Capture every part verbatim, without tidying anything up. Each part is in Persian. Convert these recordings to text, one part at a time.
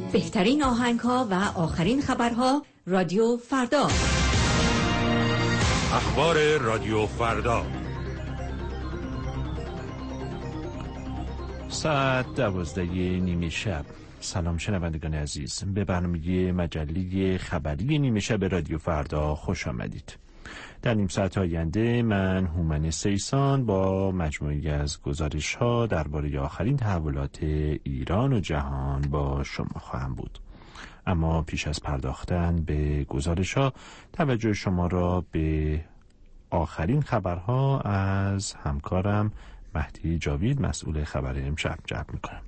بهترین آهنگ‌ها و آخرین خبرها رادیو فردا. اخبار رادیو فردا. ساعت دوازده نیمه شب. سلام شنوندگان عزیز، به برنامه مجله خبری نیمه شب رادیو فردا خوش آمدید. در نیم ساعت آینده من هومن سیسان با مجموعی از گزارش‌ها درباره آخرین تحولات ایران و جهان با شما خواهم بود. اما پیش از پرداختن به گزارش‌ها توجه شما را به آخرین خبرها از همکارم مهدی جاوید مسئول خبر امشب جلب می‌کنم.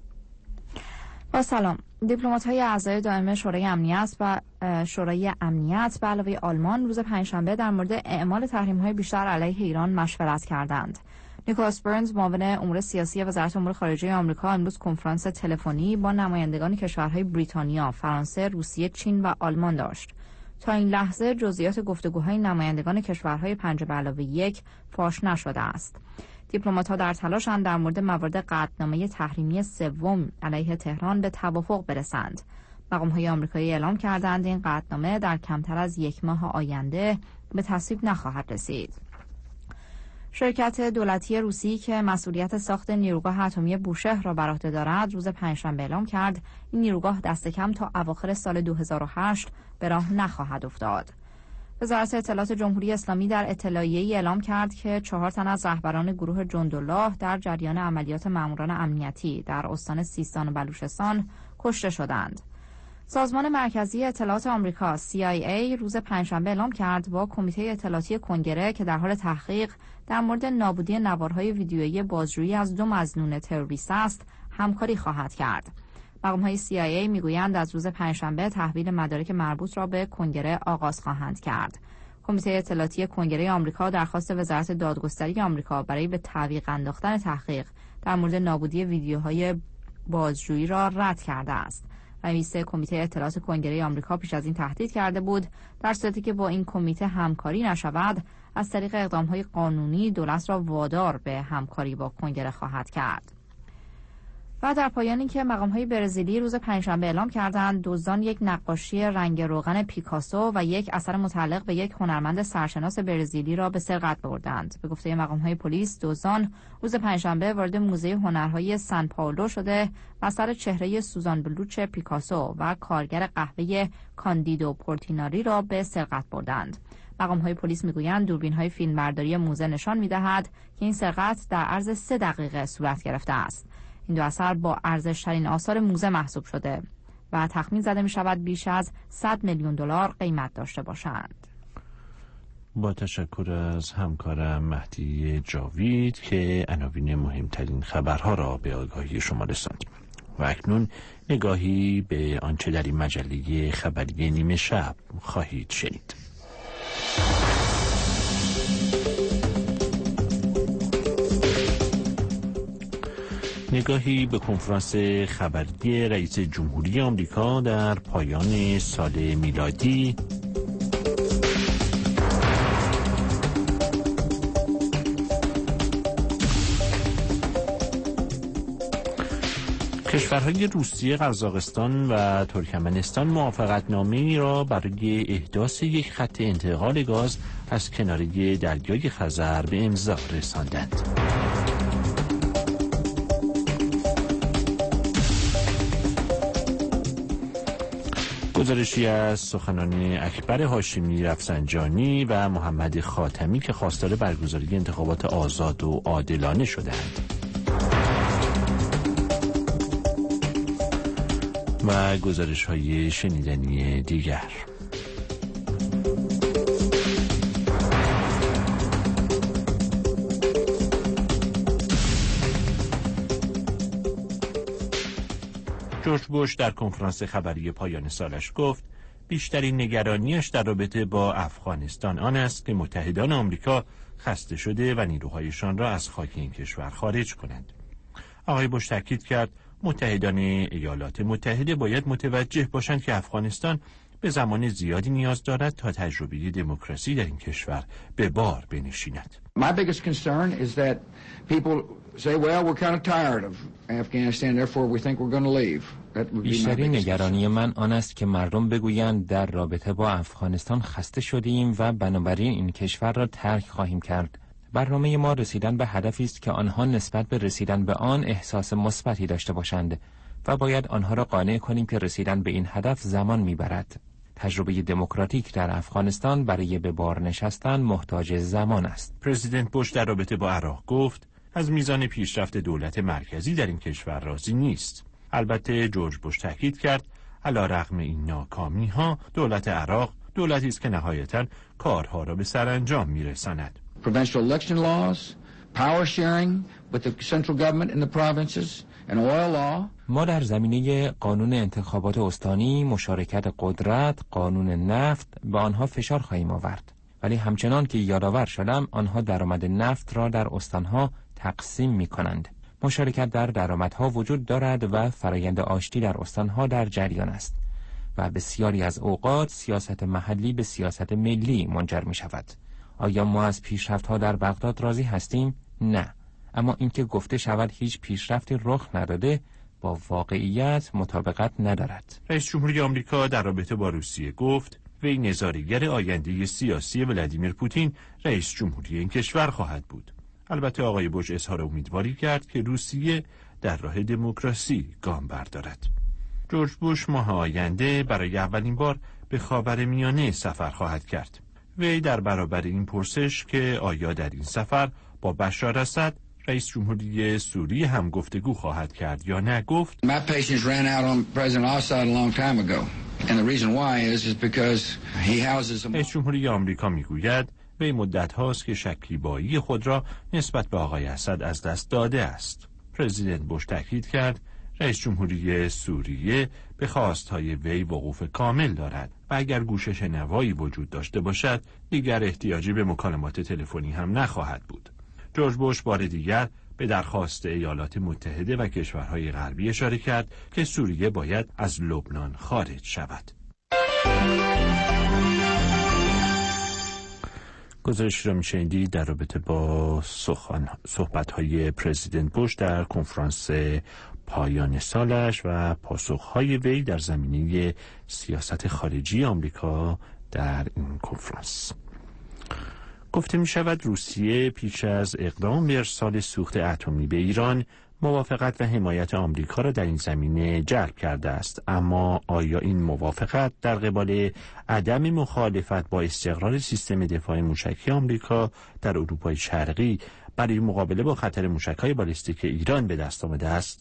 با سلام. دیپلمات‌های اعضای دائم شورای امنیت و شورای امنیت به علاوه آلمان روز پنجشنبه در مورد اعمال تحریم‌های بیشتر علیه ایران مشورت کردند. نیکولاس برنز معاون امور سیاسی وزارت امور خارجه آمریکا امروز کنفرانس تلفنی با نمایندگان کشورهای بریتانیا، فرانسه، روسیه، چین و آلمان داشت. تا این لحظه جزئیات گفتگوهای نمایندگان کشورهای پنج به علاوه یک فاش نشده است. دیپلمات‌ها در تلاشند در مورد موارد قطعنامه تحریمی سوم علیه تهران به توافق برسند. مقام‌های آمریکایی اعلام کردند این قطعنامه در کمتر از یک ماه آینده به تصویب نخواهد رسید. شرکت دولتی روسی که مسئولیت ساخت نیروگاه اتمی بوشهر را بر عهده دارد روز پنجشنبه اعلام کرد این نیروگاه دست کم تا اواخر سال دو هزار و هشت به راه نخواهد افتاد. وزارت اطلاعات جمهوری اسلامی در اطلاعیه‌ای اعلام کرد که چهار تن از رهبران گروه جندالله در جریان عملیات ماموران امنیتی در استان سیستان و بلوچستان کشته شدند. سازمان مرکزی اطلاعات آمریکا سی آی ای روز پنجشنبه اعلام کرد با کمیته اطلاعاتی کنگره که در حال تحقیق در مورد نابودی نوارهای ویدیویی بازجویی از دو مظنون تروریست است همکاری خواهد کرد. مقام‌های سی آی ای میگویند از روز پنجشنبه تحویل مدارک مربوط را به کنگره آغاز خواهند کرد. کمیته اطلاعاتی کنگره آمریکا درخواست وزارت دادگستری آمریکا برای به تعویق انداختن تحقیق در مورد نابودی ویدیوهای بازجویی را رد کرده است. رئیس کمیته اطلاعات کنگره آمریکا پیش از این تهدید کرده بود در صورتی که با این کمیته همکاری نشود از طریق اقدام‌های قانونی دولت را وادار به همکاری با کنگره خواهد کرد. و در پایان اینکه مقام‌های برزیلی روز پنجشنبه اعلام کردند دزدان یک نقاشی رنگ روغن پیکاسو و یک اثر متعلق به یک هنرمند سرشناس برزیلی را به سرقت بردند. به گفته مقام‌های پلیس دزدان روز پنجشنبه وارد موزه هنرهای سن پائولو شده و اثر چهره سوزان بلوچ پیکاسو و کارگر قهوه کاندیدو پورتیناری را به سرقت بردند. مقام‌های پلیس میگویند دوربین‌های فیلمبرداری موزه نشان می‌دهد که این سرقت در عرض سه دقیقه صورت گرفته است. این دو اثر با ارزش‌ترین آثار موزه محسوب شده و تخمین زده می شود بیش از صد میلیون دلار قیمت داشته باشند. با تشکر از همکارم مهدی جاوید که عناوین مهمترین خبرها را به آگاهی شما رساند. و اکنون نگاهی به آنچه در این مجله خبری نیمه شب خواهید شنید. نگاهی به کنفرانس خبری رئیس جمهوری آمریکا در پایان سال میلادی، کشورهای روسیه، قزاقستان و ترکمنستان موافقتنامه‌ای را برای احداث یک خط انتقال گاز از کناره دریای خزر به امضا رساندند. گزارشی از سخنان اکبر هاشمی رفسنجانی و محمد خاتمی که خواستار برگزاری انتخابات آزاد و عادلانه شدند و گزارش‌های شنیدنی دیگر. جورج بوش در کنفرانس خبری پایان سالش گفت بیشترین نگرانیش در رابطه با افغانستان آن است که متحدان آمریکا خسته شده و نیروهایشان را از خاک این کشور خارج کنند. آقای بوش تاکید کرد متحدان ایالات متحده باید متوجه باشند که افغانستان به زمان زیادی نیاز دارد تا تجربه دموکراسی در این کشور به بار بنشیند. My biggest concern is that people say, well, we're kind of tired of Afghanistan, therefore we think we're going to leave. بیشترین نگرانی من آن است که مردم بگویند در رابطه با افغانستان خسته شدیم و بنابراین این کشور را ترک خواهیم کرد. برنامه ما رسیدن به هدفی است که آنها نسبت به رسیدن به آن احساس مثبتی داشته باشند و باید آنها را قانع کنیم که رسیدن به این هدف زمان میبرد. تجربه دموکراتیک در افغانستان برای به بار نشستن محتاج زمان است. پرزیدنت بوش در رابطه با عراق گفت از میزان پیشرفت دولت مرکزی در این کشور راضی نیست. البته جورج بوش تاکید کرد علیرغم این ناکامی‌ها دولت عراق دولتی است که نهایتاً کارها را به سرانجام می‌رساند. Provincial election laws, power sharing with the central government in the provinces and oil law. ما در زمینه قانون انتخابات استانی، مشارکت قدرت، قانون نفت به آنها فشار خواهیم آورد. ولی همچنان که یادآور شدم آنها درآمد نفت را در استانها تقسیم می‌کنند. مشارکت در درآمدها وجود دارد و فرایند آشتی در استانها در جریان است و بسیاری از اوقات سیاست محلی به سیاست ملی منجر می شود. آیا ما از پیشرفت‌ها در بغداد راضی هستیم؟ نه. اما اینکه گفته شود هیچ پیشرفتی رخ نداده با واقعیت مطابقت ندارد. رئیس جمهوری آمریکا در رابطه با روسیه گفت وی نظاره‌گر آینده سیاسی ولادیمیر پوتین رئیس جمهوری این کشور خواهد بود. البته آقای بوش اظهار امیدواری کرد که روسیه در راه دموکراسی گام بردارد. جورج بوش ماه آینده برای اولین بار به خاورمیانه سفر خواهد کرد. وی در برابر این پرسش که آیا در این سفر با بشار اسد رئیس جمهوری سوریه هم گفتگو خواهد کرد یا نه گفت My patience ran out on President Assad a long time ago. And the reason why is is because he houses a... رئیس جمهوری آمریکا میگوید وی مدت هاست که شکیبایی خود را نسبت به آقای اسد از دست داده است. پرزیدنت بوش تاکید کرد رئیس جمهوری سوریه به خواستهای وی وقوف کامل دارد و اگر گوشش نوایی وجود داشته باشد دیگر احتیاجی به مکالمات تلفنی هم نخواهد بود. جورج بوش بار دیگر به درخواست ایالات متحده و کشورهای غربی اشاره کرد که سوریه باید از لبنان خارج شود. گزارش را میشنیدید در رابطه با صحبت‌های پرزیدنت بوش در کنفرانس پایان سالش و پاسخ‌های وی در زمینه سیاست خارجی آمریکا در این کنفرانس. گفته می شود روسیه پیش از اقدام به ارسال سوخت اتمی به ایران موافقت و حمایت آمریکا را در این زمینه جلب کرده است، اما آیا این موافقت در قبال عدم مخالفت با استقرار سیستم دفاع موشکی آمریکا در اروپای شرقی برای مقابله با خطر موشک‌های بالستیک ایران به دست آمده است؟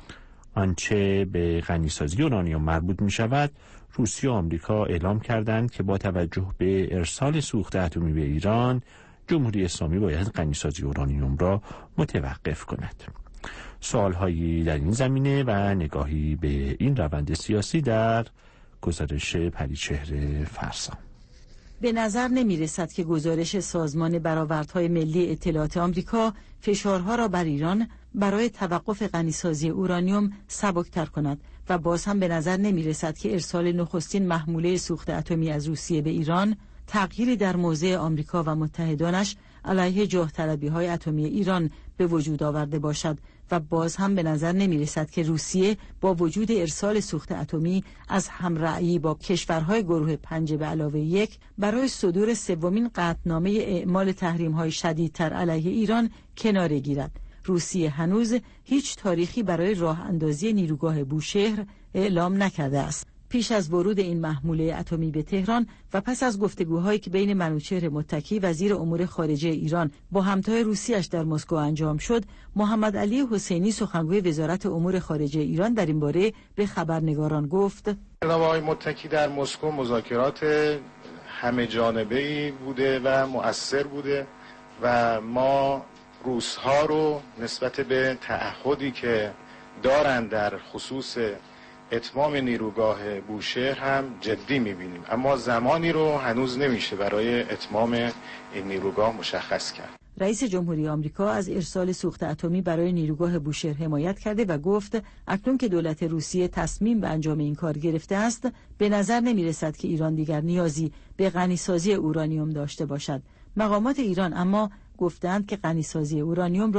آنچه به غنیسازی اورانیوم مربوط می شود، روسیه و آمریکا اعلام کردند که با توجه به ارسال سوخت اتمی به ایران، جمهوری اسلامی باید غنیسازی اورانیوم را متوقف کند. سوالهایی در این زمینه و نگاهی به این روند سیاسی در گزارش پریچهر فرسان. به نظر نمی رسد که گزارش سازمان برآوردهای ملی اطلاعات آمریکا فشارها را بر ایران برای توقف غنیسازی اورانیوم سبکتر کند و باز هم به نظر نمی رسد که ارسال نخستین محموله سوخت اتمی از روسیه به ایران تغییری در موضع آمریکا و متحدانش علیه جاه طلبی های اتمی ایران به وجود آورده باشد و باز هم به نظر نمی رسد که روسیه با وجود ارسال سوخت اتمی از همرأیی با کشورهای گروه پنج به علاوه یک برای صدور سومین قطعنامه اعمال تحریم های شدیدتر علیه ایران کناره گیرد. روسیه هنوز هیچ تاریخی برای راه اندازی نیروگاه بوشهر اعلام نکرده است. پیش از ورود این محموله اتمی به تهران و پس از گفتگوهایی که بین منوچهر متکی وزیر امور خارجه ایران با همتای روسیش در مسکو انجام شد، محمد علی حسینی سخنگوی وزارت امور خارجه ایران در این باره به خبرنگاران گفت: جناب آقای متکی در مسکو مذاکرات همه جانبه‌ای بوده و مؤثر بوده و ما روس‌ها رو نسبت به تعهدی که دارند در خصوص اتمام نیروگاه بوشهر هم جدی می‌بینیم، اما زمانی رو هنوز نمیشه برای اتمام این نیروگاه مشخص کرد. رئیس جمهوری آمریکا از ارسال سوخت اتمی برای نیروگاه بوشهر حمایت کرده و گفت اکنون که دولت روسیه تصمیم به انجام این کار گرفته است، به نظر نمی‌رسد که ایران دیگر نیازی به غنیسازی اورانیوم داشته باشد. مقامات ایران اما گفتند که غنیسازی اورانیوم را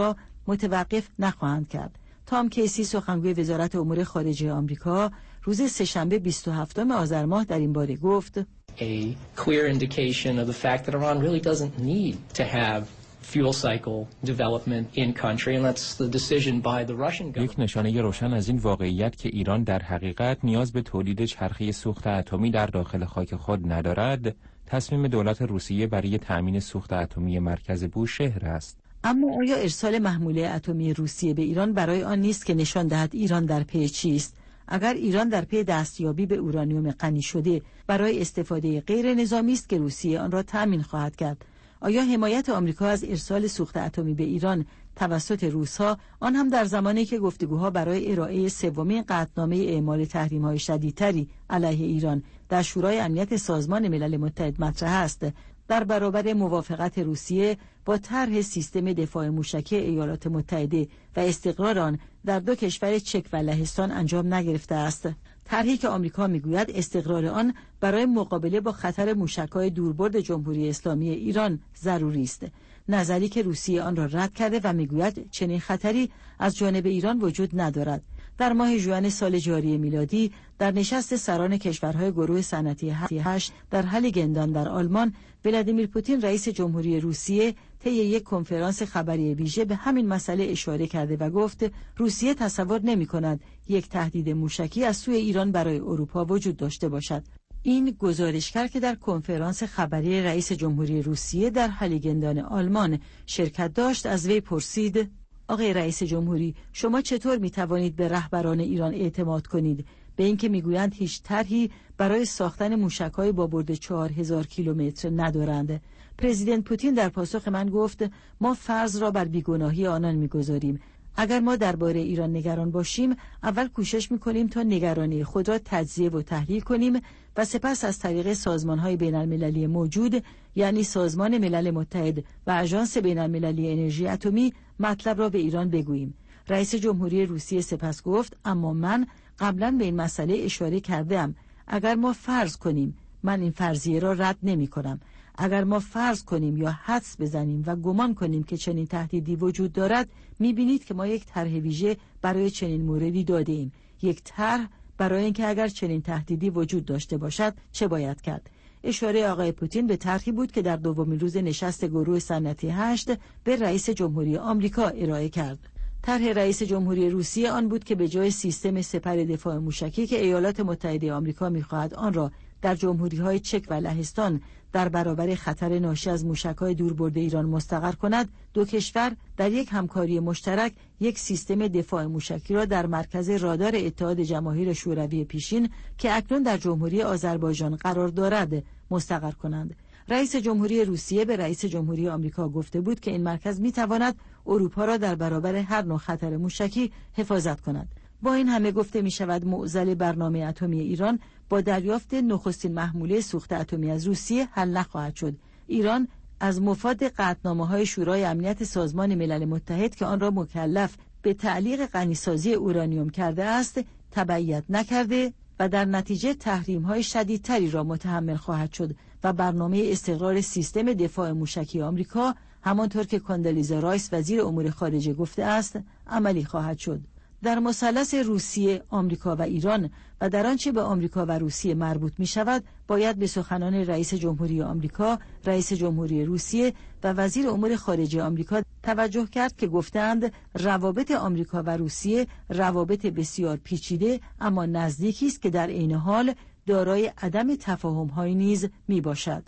متوقف نخواهند کرد. تام کیسی سخنگوی وزارت امور خارجه آمریکا روز سه‌شنبه بیست و هفتم آذر ماه در این باره گفت A clear indication of the fact that Iran really doesn't need to have fuel cycle development in country and that's the decision by the Russian government. یک نشانه روشن از این واقعیت که ایران در حقیقت نیاز به تولید چرخه سوخت اتمی در داخل خاک خود ندارد، تصمیم دولت روسیه برای تأمین سوخت اتمی مرکز بوشهر است. اما آیا ارسال محموله اتمی روسیه به ایران برای آن نیست که نشان دهد ایران در پی چیست؟ اگر ایران در پی دستیابی به اورانیوم غنی شده برای استفاده غیر نظامی است که روسیه آن را تأمین خواهد کرد. آیا حمایت آمریکا از ارسال سوخت اتمی به ایران توسط روس‌ها، آن هم در زمانی که گفتگوها برای ارائه سومین قطعنامه اعمال تحریم‌های شدیدتری علیه ایران در شورای امنیت سازمان ملل متحد مطرح است، در برابر موافقت روسیه با طرح سیستم دفاع موشکی ایالات متحده و استقرار آن در دو کشور چک و لهستان انجام نگرفته است؟ طرحی که آمریکا میگوید استقرار آن برای مقابله با خطر موشک‌های دوربرد جمهوری اسلامی ایران ضروری است، نظری که روسیه آن را رد کرده و میگوید چنین خطری از جانب ایران وجود ندارد. در ماه ژوئن سال جاری میلادی در نشست سران کشورهای گروه صنعتی هشت در هلیگندان در آلمان، ولادیمیر پوتین رئیس جمهوری روسیه طی یک کنفرانس خبری ویژه به همین مسئله اشاره کرده و گفت روسیه تصور نمی‌کند یک تهدید موشکی از سوی ایران برای اروپا وجود داشته باشد. این گزارش کرد که در کنفرانس خبری رئیس جمهوری روسیه در هلیگندان آلمان شرکت داشت. از وی پرسید: آقای رئیس جمهوری، شما چطور می توانید به رهبران ایران اعتماد کنید به اینکه میگویند هیچ طرحی برای ساختن موشک‌های با برد چهار هزار کیلومتر ندارند؟ پرزیدنت پوتین در پاسخ من گفت ما فرض را بر بیگناهی آنان می‌گذاریم. اگر ما درباره ایران نگران باشیم، اول کوشش می‌کنیم تا نگرانی خود را تجزیه و تحلیل کنیم و سپس از طریق سازمان‌های بین‌المللی موجود، یعنی سازمان ملل متحد و آژانس بین‌المللی انرژی اتمی، مطلب را به ایران بگوییم. رئیس جمهوری روسیه سپس گفت اما من قبلا به این مسئله اشاره کردم. اگر ما فرض کنیم، من این فرضیه را رد نمی کنم، اگر ما فرض کنیم یا حدس بزنیم و گمان کنیم که چنین تهدیدی وجود دارد، می بینید که ما یک طرح ویژه برای چنین موردی داده ایم. یک طرح برای اینکه اگر چنین تهدیدی وجود داشته باشد چه باید کرد. اشاره آقای پوتین به طرحی بود که در دومین روز نشست گروه صنعتی هشت به رئیس جمهوری آمریکا ارائه کرد. طرح رئیس جمهوری روسیه آن بود که به جای سیستم سپر دفاع موشکی که ایالات متحده آمریکا می‌خواهد آن را در جمهوری‌های چک و لهستان در برابر خطر ناشی از موشک‌های دوربرد ایران مستقر کند، دو کشور در یک همکاری مشترک یک سیستم دفاع موشکی را در مرکز رادار اتحاد جماهیر شوروی پیشین که اکنون در جمهوری آذربایجان قرار دارد مستقر کنند. رئیس جمهوری روسیه به رئیس جمهوری آمریکا گفته بود که این مرکز می‌تواند اروپا را در برابر هر نوع خطر موشکی حفاظت کند. با این همه گفته می‌شود معضل برنامه اتمی ایران با دریافت نخستین محموله سوخت اتمی از روسیه حل نخواهد شد. ایران از مفاد قطعنامه‌های شورای امنیت سازمان ملل متحد که آن را مکلف به تعلیق غنیسازی اورانیوم کرده است تبعیت نکرده و در نتیجه تحریم‌های شدیدتری را متحمل خواهد شد و برنامه استقرار سیستم دفاع موشکی آمریکا همانطور که کاندالیزا رایس وزیر امور خارجه گفته است عملی خواهد شد. در مثلث روسیه، آمریکا و ایران و در آنچه به آمریکا و روسیه مربوط می شود، باید به سخنان رئیس جمهوری آمریکا، رئیس جمهوری روسیه و وزیر امور خارجه آمریکا توجه کرد که گفتند روابط آمریکا و روسیه روابط بسیار پیچیده اما نزدیکی است که در عین حال دارای عدم تفاهم‌های نیز می باشد.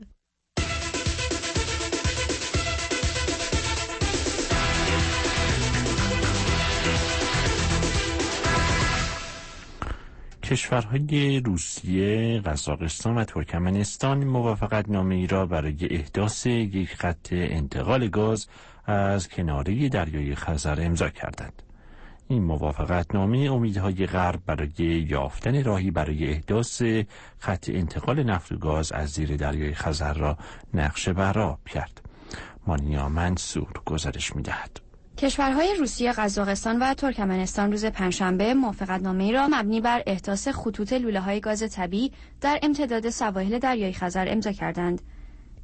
کشورهای روسیه، قزاقستان و ترکمنستان موافقت نامه ای را برای احداث یک خط انتقال گاز از کناره دریای خزر امضا کردند. این موافقت نامه امیدهای غرب برای یافتن راهی برای احداث خط انتقال نفت و گاز از زیر دریای خزر را نقشه بر کرد. مانیا منصور گزارش می‌دهد. کشورهای روسیه، قزاقستان و ترکمنستان روز پنجشنبه موافقتنامه‌ای را مبنی بر احداث خطوط لوله‌های گاز طبیعی در امتداد سواحل دریای خزر امضا کردند.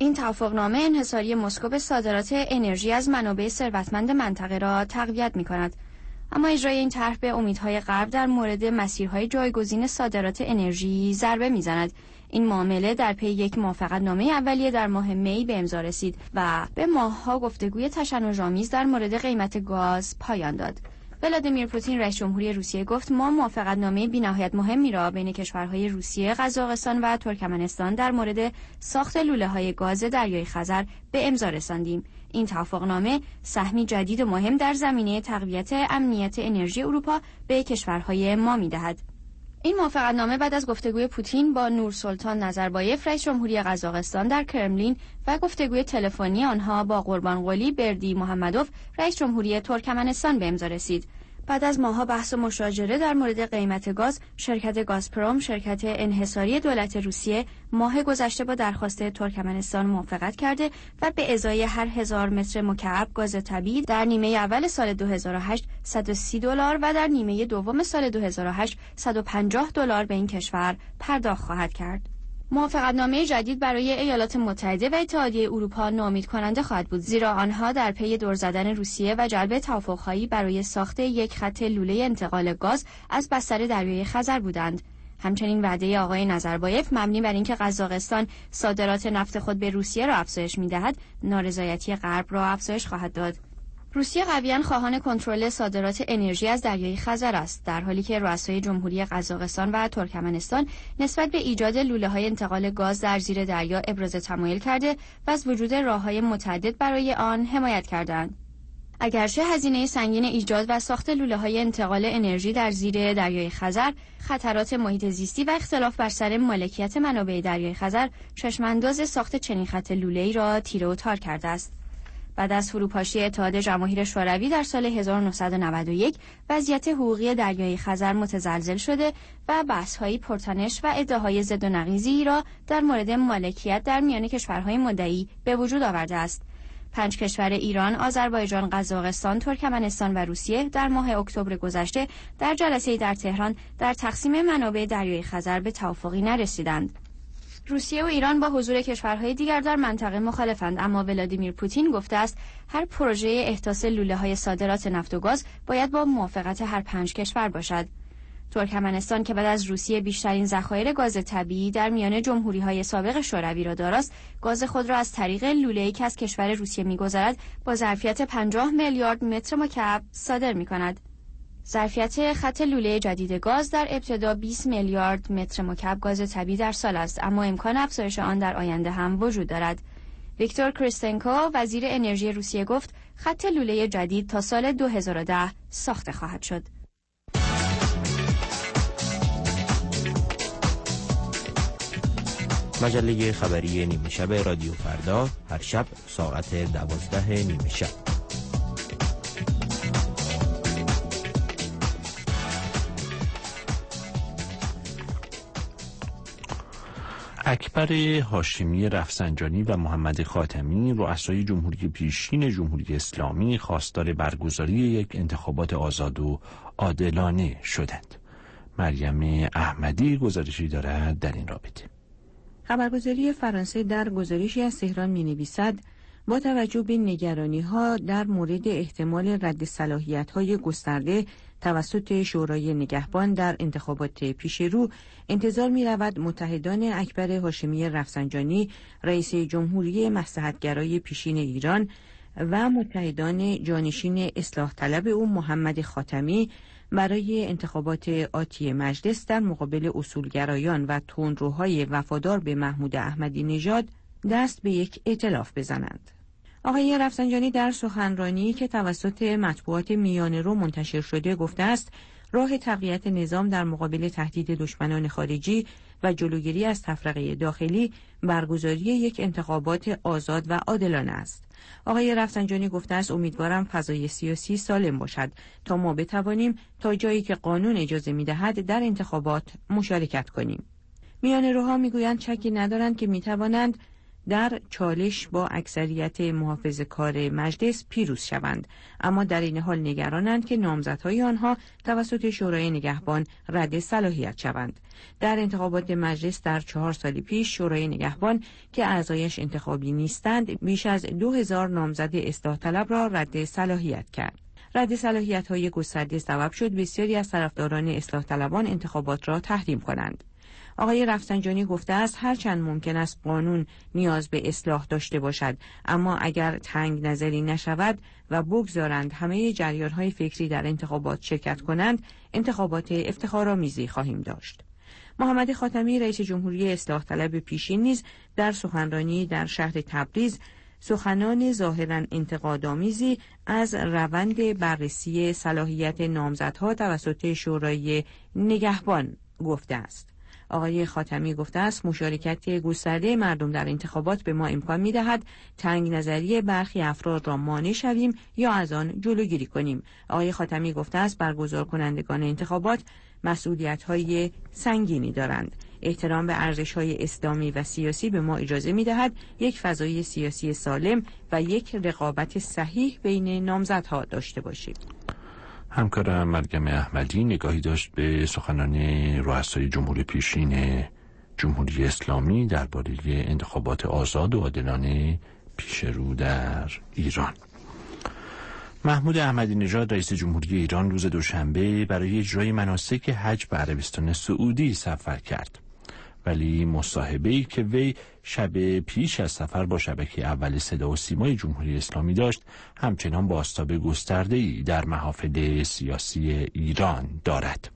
این توافقنامه انحصاری مسکو به صادرات انرژی از منابع ثروتمند منطقه را تقویت می‌کند. اما اجرای این طرح به امیدهای غرب در مورد مسیرهای جایگزین صادرات انرژی ضربه می‌زند. این معامله در پی یک موافقتنامه اولیه در ماه می به امضا رسید و به ماه‌ها گفتگوی تشنج‌آمیز در مورد قیمت گاز پایان داد. ولادیمیر پوتین رئیس جمهوری روسیه گفت ما موافقتنامه بی‌نهایت مهمی را بین کشورهای روسیه، قزاقستان و ترکمنستان در مورد ساخت لوله‌های گاز دریای خزر به امضا رساندیم. این توافقنامه سهمی جدید و مهم در زمینه تقویت امنیت انرژی اروپا به کشورهای ما می‌دهد. این موافقتنامه بعد از گفتگوی پوتین با نورسلطان نظربایف رئیس جمهوری قزاقستان در کرملین و گفتگوی تلفنی آنها با قربانقلی بردی محمدوف رئیس جمهوری ترکمنستان به امضا رسید. بعد از ماه‌ها بحث و مشاجره در مورد قیمت گاز، شرکت گازپروم، شرکت انحصاری دولت روسیه، ماه گذشته با درخواست ترکمنستان موافقت کرده و به ازای هر هزار متر مکعب گاز طبیعی در نیمه اول سال دو هزار و هشت صد و سی دلار و در نیمه دوم سال دو هزار و هشت صد و پنجاه دلار به این کشور پرداخت خواهد کرد. موافقتنامه جدید برای ایالات متحده و اتحادیه اروپا ناامید کننده خواهد بود، زیرا آنها در پی دور زدن روسیه و جلب توافق‌هایی برای ساخت یک خط لوله انتقال گاز از بستر دریای خزر بودند. همچنین وعده آقای نظربایف مبنی بر اینکه قزاقستان صادرات نفت خود به روسیه را افزایش می‌دهد، نارضایتی غرب را افزایش خواهد داد. روسیه قویاً خواهان کنترل صادرات انرژی از دریای خزر است، در حالی که رؤسای جمهوری قزاقستان و ترکمنستان نسبت به ایجاد لوله‌های انتقال گاز در زیر دریا ابراز تمایل کرده و از وجود راه‌های متعدد برای آن حمایت کردند. اگرچه هزینه سنگین ایجاد و ساخت لوله‌های انتقال انرژی در زیر دریای خزر، خطرات محیط زیستی و اختلاف بر سر مالکیت منابع دریای خزر چشم‌انداز ساخت چنین خط لوله‌ای را تیره و تار کرده است. بعد از فروپاشی اتحاد جماهیر شوروی در سال هزار و نهصد و نود و یک وضعیت حقوقی دریای خزر متزلزل شده و بحث‌های پرتنش و ادعاهای ضد و نقیضی را در مورد مالکیت در میان کشورهای مدعی به وجود آورده است. پنج کشور ایران، آذربایجان، قزاقستان، ترکمنستان و روسیه در ماه اکتبر گذشته در جلسه‌ای در تهران در تقسیم منابع دریای خزر به توافقی نرسیدند. روسیه و ایران با حضور کشورهای دیگر در منطقه مخالفند، اما ولادیمیر پوتین گفته است هر پروژه احداث لوله‌های صادرات نفت و گاز باید با موافقت هر پنج کشور باشد. ترکمنستان که بعد از روسیه بیشترین ذخایر گاز طبیعی در میان جمهوری‌های سابق شوروی را داراست، گاز خود را از طریق لوله‌ای که از کشور روسیه می‌گذرد با ظرفیت پنجاه میلیارد متر مکعب صادر می‌کند. ظرفیت خط لوله جدید گاز در ابتدا بیست میلیارد متر مکعب گاز طبیعی در سال است، اما امکان افزایش آن در آینده هم وجود دارد. ویکتور کریستنکو وزیر انرژی روسیه گفت خط لوله جدید تا سال دو هزار و ده ساخته خواهد شد. مجله خبری نیمه شب رادیو فردا هر شب ساعت دوازده نیمه شب. اکبر هاشمی رفسنجانی و محمد خاتمی رؤسای جمهوری پیشین جمهوری اسلامی خواستار برگزاری یک انتخابات آزاد و عادلانه شدند. مریم احمدی گزارشی دارد در این رابطه. خبرگزاری فرانسه در گزارشی از تهران می‌نویسد با توجه به نگرانی‌ها در مورد احتمال رد صلاحیت‌های گسترده توسط شورای نگهبان در انتخابات پیش رو، انتظار می‌رود متحدان اکبر هاشمی رفسنجانی رئیس جمهوری مصلحت‌گرای پیشین ایران و متحدان جانشین اصلاح طلب او محمد خاتمی برای انتخابات آتی مجلس در مقابل اصولگرایان و تندروهای وفادار به محمود احمدی نژاد دست به یک ائتلاف بزنند. آقای رفسنجانی در سخنرانی که توسط مطبوعات میانه رو منتشر شده گفته است راه تقویت نظام در مقابل تهدید دشمنان خارجی و جلوگیری از تفرقه داخلی برگزاری یک انتخابات آزاد و عادلانه است. آقای رفسنجانی گفته است امیدوارم فضای سیاسی سالم باشد تا ما بتوانیم تا جایی که قانون اجازه می‌دهد در انتخابات مشارکت کنیم. میانه روها میگویند شکی ندارند که میتوانند در چالش با اکثریت محافظه‌کار مجلس پیروز شوند، اما در این حال نگرانند که نامزدهای آنها توسط شورای نگهبان رد صلاحیت شوند. در انتخابات مجلس در چهار سال پیش شورای نگهبان که اعضایش انتخابی نیستند بیش از دو هزار نامزد اصلاح طلب را رد صلاحیت کرد. رد صلاحیت‌های گسترده سبب شد بسیاری از طرفداران اصلاح طلبان انتخابات را تحریم کنند. آقای رفسنجانی گفته است هرچند ممکن است قانون نیاز به اصلاح داشته باشد، اما اگر تنگ نظری نشود و بگذارند همه جریان‌های فکری در انتخابات شرکت کنند، انتخابات افتخارآمیزی خواهیم داشت. محمد خاتمی رئیس جمهوری اصلاح طلب پیشین نیز در سخنرانی در شهر تبریز سخنان ظاهراً انتقادآمیزی از روند بررسی صلاحیت نامزدها توسط شورای نگهبان گفته است. آقای خاتمی گفته است مشارکت گسترده مردم در انتخابات به ما امکان می‌دهد تنگ نظری برخی افراد را مانع شویم یا از آن جلوگیری کنیم. آقای خاتمی گفته است برگزار کنندگان انتخابات مسئولیت‌های سنگینی دارند. احترام به ارزش‌های اسلامی و سیاسی به ما اجازه می‌دهد یک فضای سیاسی سالم و یک رقابت صحیح بین نامزدها داشته باشیم. همکارم مریم احمدی نگاهی داشت به سخنان رؤسای جمهور پیشین جمهوری اسلامی درباره انتخابات آزاد و عادلانه پیش رو در ایران. محمود احمدی نژاد رئیس جمهوری ایران روز دوشنبه برای اجرای مناسک حج به عربستان سعودی سفر کرد، ولی مصاحبه‌ای که وی شب پیش از سفر با شبکه اول صدا و سیمای جمهوری اسلامی داشت همچنان بازتاب گسترده‌ای در محافل سیاسی ایران دارد.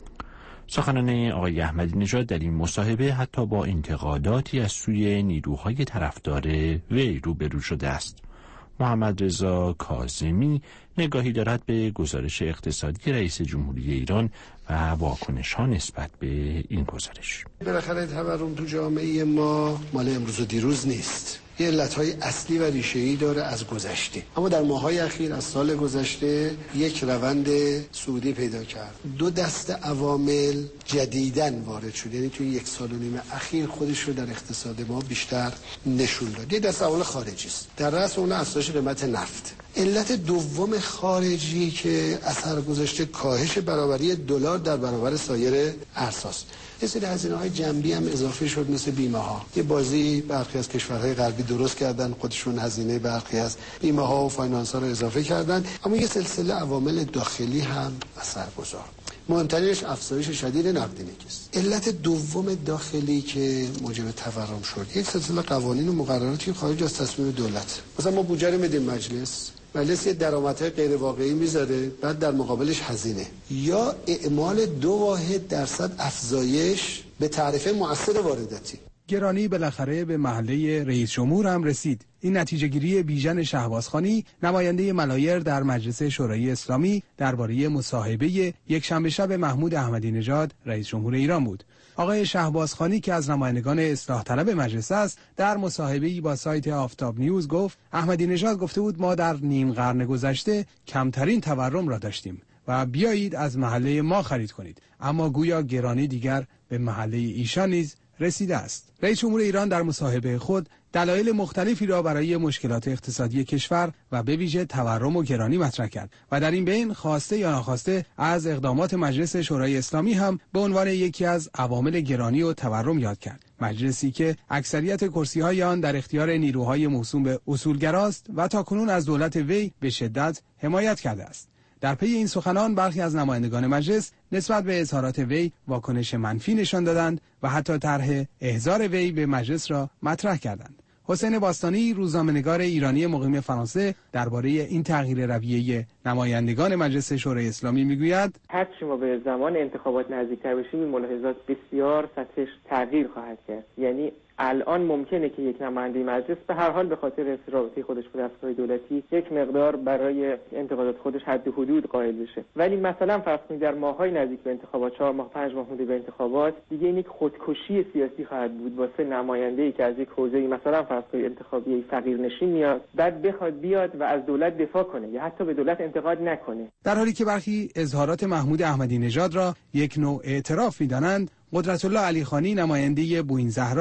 سخنان آقای احمدی نژاد در این مصاحبه حتی با انتقاداتی از سوی نیروهای طرفدار وی روبرو شده است. محمد رضا کاظمی نگاهی دارد به گزارش اقتصادی رئیس جمهوری ایران و واکنش‌ها نسبت به این گزارش. بالاخره تورم تو جامعه ما مال امروز و دیروز نیست. یه علتهای اصلی و ریشه‌ای داره از گذشته، اما در ماه‌های اخیر از سال گذشته یک روند صعودی پیدا کرد. دو دست عوامل جدیداً وارد شد، یعنی توی یک سال و نیم اخیر خودش رو در اقتصاد ما بیشتر نشون داد. یه دست عوامل خارجی است، در رأس اون افزایش قیمت نفت. علت دوم خارجی که اثر گذاشته کاهش برابری دلار در برابر سایر ارزهاست. یه سری هزینه‌های جنبی هم اضافه شد مثل بیمه ها. یه بازی برخی از کشورهای غربی درست کردن، خودشون هزینه برخی از بیمه ها و فاینانس ها رو اضافه کردن، اما یه سلسله عوامل داخلی هم اثرگذار. مهمترینش افزایش شدید نقدینگی است. علت دوم داخلی که موجب تورم شد یک سلسله قوانین و مقرراتی خارج از تصمیم دولت. مثلا ما بودجه رو میدیم مجلس، مجلس یه درآمدهای غیر واقعی میذاره، بعد در مقابلش هزینه یا اعمال دو واحد درصد افزایش به تعرفه مؤثر وارداتی. گرانی بالاخره به محله رئیس جمهور هم رسید. این نتیجه گیری بیژن شهبازخانی نماینده ملایر در مجلس شورای اسلامی درباره مصاحبه یک شنبه شب محمود احمدی نژاد رئیس جمهور ایران بود. آقای شهبازخانی که از نمایندگان اصلاح طلب مجلس است در مصاحبه‌ای با سایت آفتاب نیوز گفت احمدی نژاد گفته بود ما در نیم قرن گذشته کمترین تورم را داشتیم و بیایید از محله ما خرید کنید، اما گویا گرانی دیگر به محله ایشان نیز رسیده است. رئیس جمهور ایران در مصاحبه خود دلایل مختلفی را برای مشکلات اقتصادی کشور و به ویژه تورم و گرانی مطرح کرد و در این بین خواسته یا ناخواسته از اقدامات مجلس شورای اسلامی هم به عنوان یکی از عوامل گرانی و تورم یاد کرد. مجلسی که اکثریت کرسی‌های آن در اختیار نیروهای موسوم به اصولگراست و تاکنون از دولت وی به شدت حمایت کرده است. در پی این سخنان برخی از نمایندگان مجلس نسبت به اظهارات وی واکنش منفی نشان دادند و حتی طرح احضار وی به مجلس را مطرح کردند. حسین باستانی روزنامه‌نگار ایرانی مقیم فرانسه درباره این تغییر رویه نمایندگان مجلس شورای اسلامی میگوید هرچی ما به زمان انتخابات نزدیکتر بشیم این ملاحظات بسیار سطحش تغییر خواهد کرد. یعنی الان ممکنه که یک نماینده مجلس به هر حال به خاطر رابطه خودش با دستگاه دولتی یک مقدار برای انتقادات خودش حد و حدود قائل بشه، ولی مثلا فرض کنید در ماه‌های نزدیک به انتخابات، چهار ماه پنج ماه مونده به انتخابات، دیگه این یک خودکشی سیاسی خواهد بود واسه نماینده‌ای که از یک حوزه‌ای مثلا فرض کنید انتخابی فقیرنشین میاد، بعد بخواد بیاد و از دولت دفاع کنه یا حتی به دولت انتقاد نکنه. در حالی که برخی اظهارات محمود احمدی نژاد را یک نوع اعتراف می‌دانند، قدرت الله علی خانی نماینده بوئین زهرا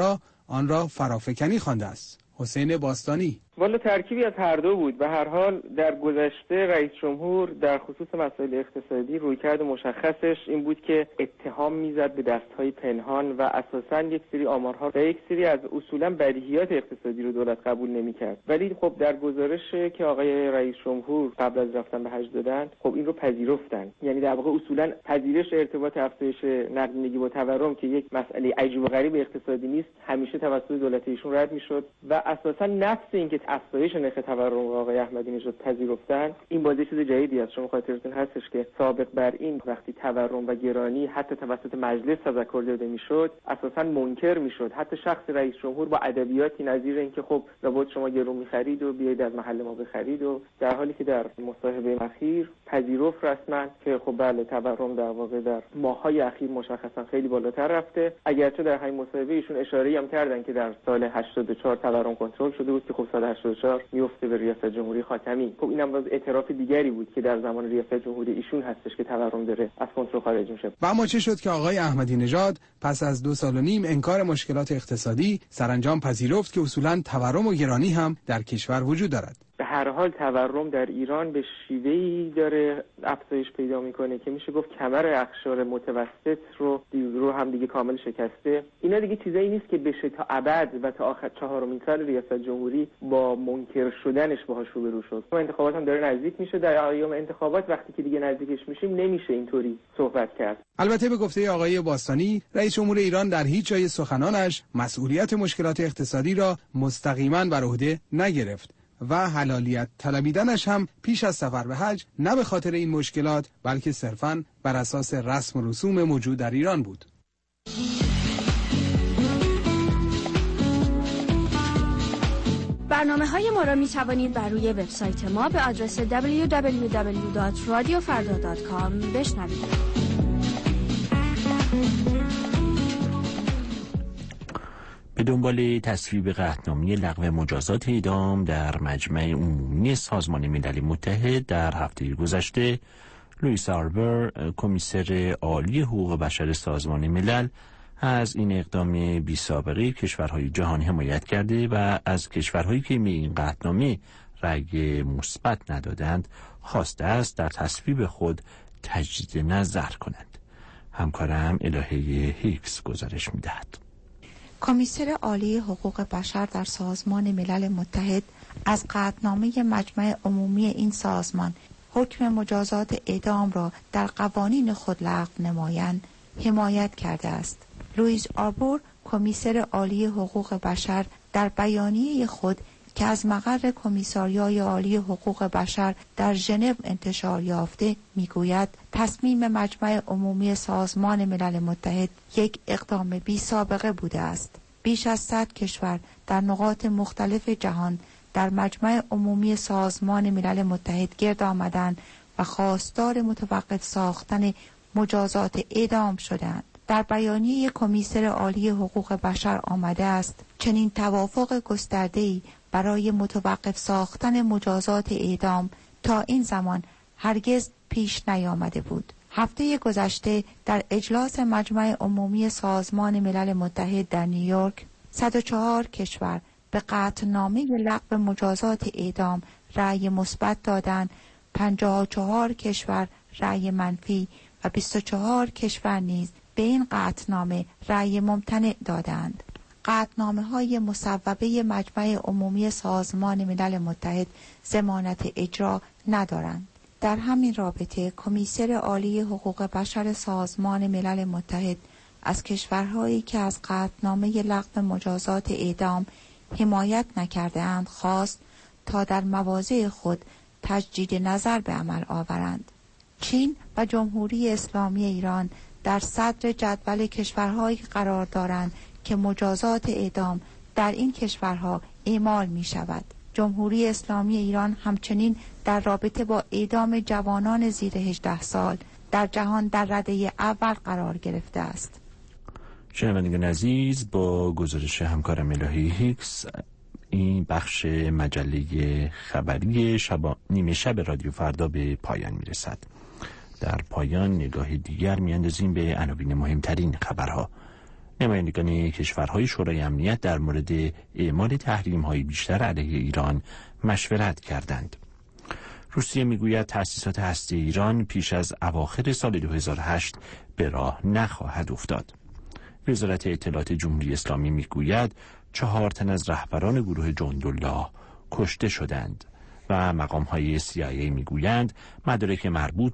آن را فرافکنی خوانده است. حسین باستانی: والا ترکیبی از هر دو بود. به هر حال در گذشته رئیس جمهور در خصوص مسائل اقتصادی رویکرد مشخصش این بود که اتهام میزد به دستهای پنهان و اساساً یک سری آمارها و یک سری از اصولاً بدیهیات اقتصادی رو دولت قبول نمی‌کرد. ولی خب در گزارش که آقای رئیس جمهور قبل از رفتن به حج دادن، خب این رو پذیرفتن. یعنی در واقع اصولاً پذیرش ارتباط افزایش نقدینگی با تورم که یک مسئله عجیب و غریب اقتصادی نیست، همیشه توسط دولت ایشون رد می‌شد و اساساً نفس اینکه افزایش نرخ تورم رو آقای احمدی نژاد پذیرفتن، این بازی چیز جدیدی است. شما خاطرتون هستش که سابق بر این وقتی تورم و گرانی حتی توسط مجلس تذکر داده میشد، اساساً منکر میشد. حتی شخص رئیس جمهور با ادبیاتی نظیر اینکه خب لابد شما گرون می‌خرید و بیاید از محل ما بخرید، و در حالی که در مصاحبه اخیر پذیرفت رسما که خب بله تورم در واقع در ماه‌های اخیر مشخصا خیلی بالاتر رفته. اگرچه در همین مصاحبه ایشون اشاره‌ای هم کردن که در سال هشتاد و چهار تورم کنترل شده بود که خب سال هشتاد و چهار میفته به ریاست جمهوری خاتمی. خب اینم باز اعتراف دیگری بود که در زمان ریاست جمهوری ایشون هستش که تورم داره از کنترل خارج میشه. و اما چه شد که آقای احمدی نژاد پس از دو سال و نیم انکار مشکلات اقتصادی سرانجام پذیرفت که اصولاً تورم و گرانی هم در کشور وجود دارد؟ به هر حال تورم در ایران به شیوهی داره افزایش پیدا میکنه که میشه گفت کمر اقشار متوسط رو رو هم دیگه کامل شکسته. اینا دیگه چیزایی نیست که بشه تا ابد و تا آخر چهارمین سال ریاست جمهوری با منکر شدنش باهاش روبرو شد. انتخابات هم داره نزدیک میشه. در ایام انتخابات وقتی که دیگه نزدیکش میشیم نمیشه اینطوری صحبت کرد. البته به گفته آقای باستانی، رئیس جمهور ایران در هیچ جای سخنانش مسئولیت مشکلات اقتصادی را مستقیما بر عهده نگرفت و حلالیت طلبیدنش هم پیش از سفر به حج نه به خاطر این مشکلات بلکه صرفاً بر اساس رسم و رسوم موجود در ایران بود. برنامه‌های ما را می‌توانید بر روی وبسایت ما به آدرس دبلیو دبلیو دبلیو دات رادیو فردا دات کام بشنوید. به دنبال تصویب قطعنامه لغو مجازات اعدام در مجمع عمومی سازمان ملل متحد در هفته گذشته، لوئیس آربر، کمیسر عالی حقوق بشر سازمان ملل، از این اقدام بی سابقه کشورهای جهانی حمایت کرده و از کشورهایی که به این قطعنامه رأی مثبت ندادند خواسته است در تصویب خود تجدید نظر کنند. همکارم الهه هیکس گزارش می‌دهد. کمیسر عالی حقوق بشر در سازمان ملل متحد از قطعنامه مجمع عمومی این سازمان حکم مجازات اعدام را در قوانین خود لغو نمایند حمایت کرده است. لوئیس آربور، کمیسر عالی حقوق بشر، در بیانیه خود که از مقر کمیساریای عالی حقوق بشر در ژنو انتشار یافته میگوید تصمیم مجمع عمومی سازمان ملل متحد یک اقدام بی سابقه بوده است. بیش از صد کشور در نقاط مختلف جهان در مجمع عمومی سازمان ملل متحد گرد آمدند و خواستار متوقف ساختن مجازات اعدام شدند. در بیانیه کمیسر عالی حقوق بشر آمده است چنین توافق گسترده‌ای برای متوقف ساختن مجازات اعدام تا این زمان هرگز پیش نیامده بود. هفته گذشته در اجلاس مجمع عمومی سازمان ملل متحد در نیویورک، صد و چهار کشور به قطعنامه لغو مجازات اعدام رأی مثبت دادند، پنجاه و چهار کشور رأی منفی و بیست و چهار کشور نیز به این قطعنامه رأی ممتنع دادند. قطعنامه های مصوبه مجمع عمومی سازمان ملل متحد ضمانت اجرا ندارند. در همین رابطه کمیسر عالی حقوق بشر سازمان ملل متحد از کشورهایی که از قطعنامه لغو مجازات اعدام حمایت نکرده‌اند خواست تا در مواضع خود تجدید نظر به عمل آورند. چین و جمهوری اسلامی ایران در صدر جدول کشورهایی قرار دارند که مجازات اعدام در این کشورها اعمال می شود. جمهوری اسلامی ایران همچنین در رابطه با اعدام جوانان زیر هجده سال در جهان در رده اول قرار گرفته است. شنوندگان عزیز، با گزارش همکارم الهه هیکس این بخش مجله خبری شب نیمه شب رادیو فردا به پایان می رسد. در پایان نگاه دیگر می اندازیم به عناوین مهمترین خبرها. نمایندگان کشورهای شورای امنیت در مورد اعمال تحریم‌های بیشتر علیه ایران مشورت کردند. روسیه میگوید تأسیسات هسته ایران پیش از اواخر سال دو هزار و هشت به راه نخواهد افتاد. وزارت اطلاعات جمهوری اسلامی میگوید چهار تن از رهبران گروه جندالله کشته شدند و مقام‌های سی آی ای میگویند مدارک مربوط